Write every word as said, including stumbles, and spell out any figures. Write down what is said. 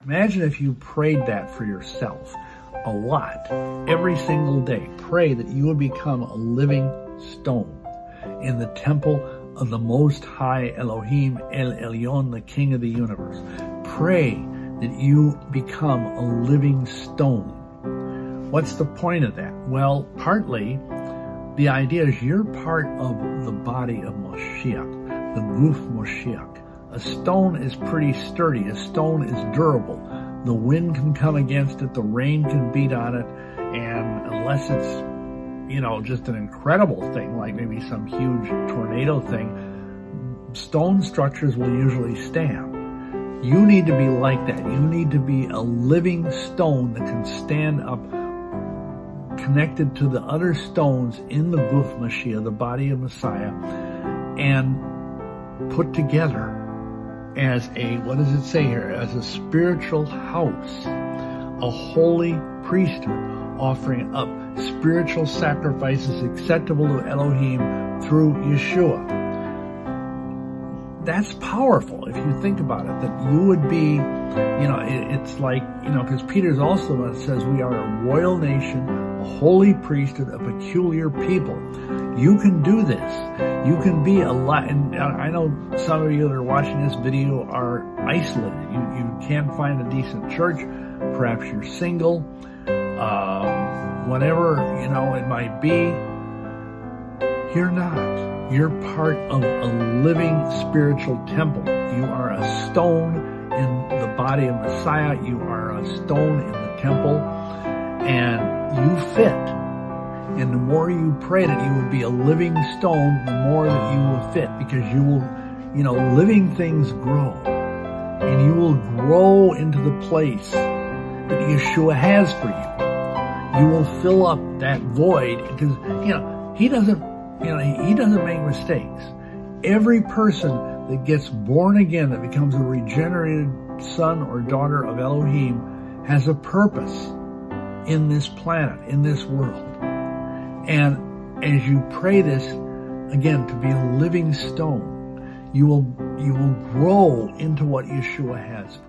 Imagine if you prayed that for yourself a lot, every single day. Pray that you would become a living stone in the temple of the Most High Elohim El Elyon, the King of the universe. Pray that you become a living stone. What's the point of that? Well, partly the idea is you're part of the body of Moshiach, the Guf Moshiach. A stone is pretty sturdy. A stone is durable. The wind can come against it. The rain can beat on it. And unless it's, you know, just an incredible thing, like maybe some huge tornado thing, stone structures will usually stand. You need to be like that. You need to be a living stone that can stand up, connected to the other stones in the Guf Mashiach, the body of Messiah, and put together as a, what does it say here, as a spiritual house, a holy priesthood, offering up spiritual sacrifices acceptable to Elohim through Yeshua. That's powerful if you think about it, that you would be, you know, it, it's like, you know, because Peter's also the one that says we are a royal nation, a holy priesthood, a peculiar people. You can do this. You can be a lot, and I know some of you that are watching this video are isolated. You, you can't find a decent church. Perhaps you're single. Um, whatever, you know, it might be. You're not. You're part of a living spiritual temple. You are a stone in the body of Messiah. You are a stone in the temple, and you fit. And the more you pray that you would be a living stone, the more that you will fit, because you will, you know, living things grow. And you will grow into the place that Yeshua has for you. You will fill up that void, because, you know, he doesn't, you know, he doesn't make mistakes. Every person that gets born again, that becomes a regenerated son or daughter of Elohim, has a purpose in this planet, in this world. And as you pray this, again, to be a living stone, you will, you will grow into what Yeshua has for you.